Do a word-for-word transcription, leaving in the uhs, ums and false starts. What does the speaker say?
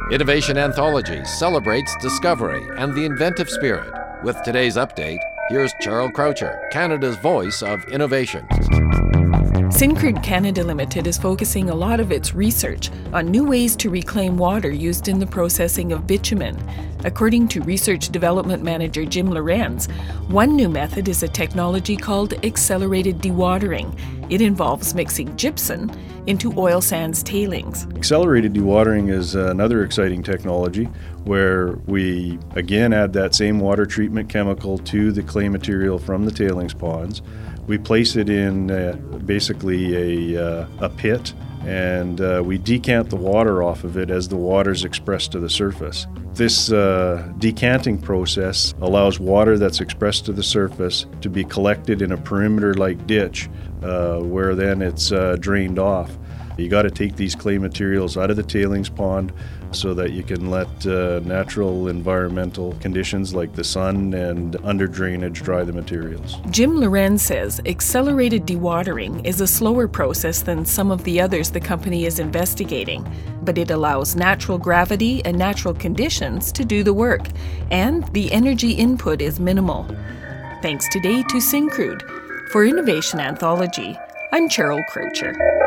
Innovation Anthology celebrates discovery and the inventive spirit. With today's update, here's Cheryl Croucher, Canada's voice of innovation. Syncrude Canada Limited is focusing a lot of its research on new ways to reclaim water used in the processing of bitumen. According to Research Development Manager Jim Lorenz, one new method is a technology called accelerated dewatering. It involves mixing gypsum into oil sands tailings. Accelerated dewatering is another exciting technology where we again add that same water treatment chemical to the clay material from the tailings ponds. We place it in uh, basically a, uh, a pit, and uh, we decant the water off of it as the water is expressed to the surface. This uh, decanting process allows water that's expressed to the surface to be collected in a perimeter-like ditch uh, where then it's uh, drained off. You got to take these clay materials out of the tailings pond so that you can let uh, natural environmental conditions like the sun and under drainage dry the materials. Jim Lorenz says accelerated dewatering is a slower process than some of the others the company is investigating, but it allows natural gravity and natural conditions to do the work, and the energy input is minimal. Thanks today to Syncrude. For Innovation Anthology, I'm Cheryl Croucher.